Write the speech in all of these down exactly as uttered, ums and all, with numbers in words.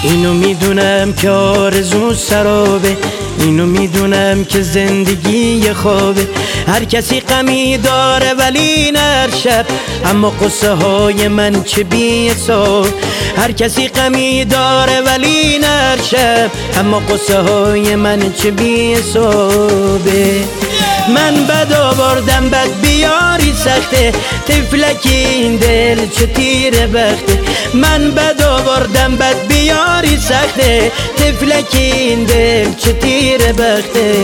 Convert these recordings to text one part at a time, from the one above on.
اینو میدونم که آرزو سرابه، اینو میدونم که زندگی خوابه. هر کسی غمی داره ولی هر شب، اما قصه های من چه بی حساب. هر کسی غمی داره ولی هر شب، اما قصه های من چه بی حسابه. من بد آوردم بد بیاری سخته، طفلکی این دل چه تیر بخته. من بد آوردم بد بیاری سخته، طفلکی این دل چه تیر بخته.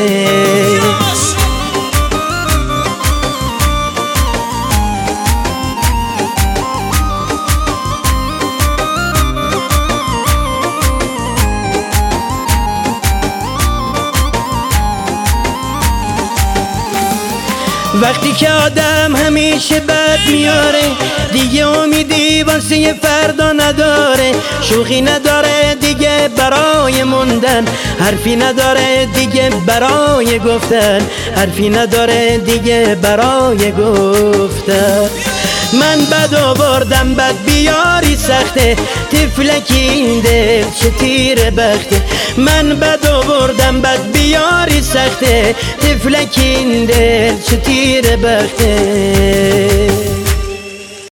وقتی که آدم همیشه بد میاره، دیگه امیدی واسه فردا نداره. شوخی نداره دیگه برای موندن، حرفی نداره دیگه برای گفتن، حرفی نداره دیگه برای گفتن. من بد آوردم بد بیاری سخته، طفلکی این دل چه تیر بخته. من بد آوردم بد بیاری سخته، طفلکی این دل چه تیر بخته.